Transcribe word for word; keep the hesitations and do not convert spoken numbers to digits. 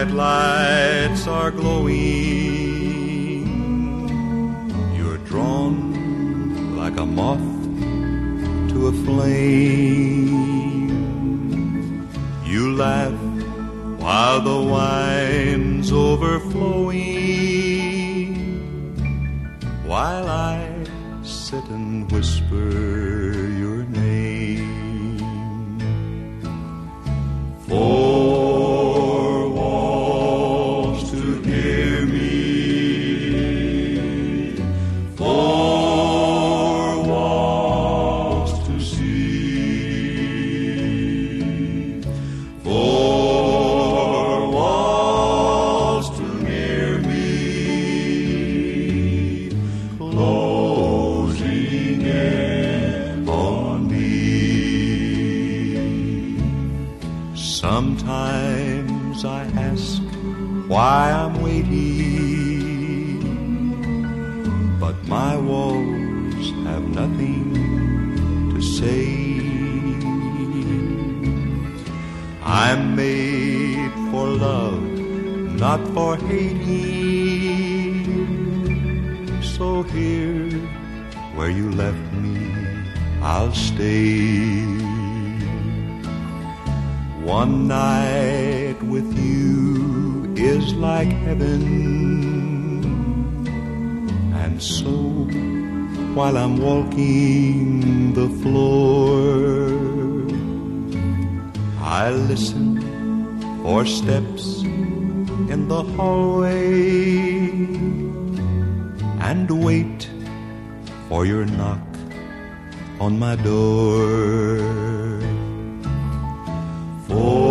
headlights are glowing. You're drawn like a moth to a flame. You laugh while the wine's overflowing, while I sit and whisper your name. Four walls to hear me, four walls to see, four walls to hear me, closing in on me. Sometimes I ask why I'm waiting, but my walls have nothing to say. I'm made for love, not for hating. So here, where you left me, I'll stay. One night with you is like heaven, and so while I'm walking the floor, I listen for steps in the hallway and wait for your knock on my door. For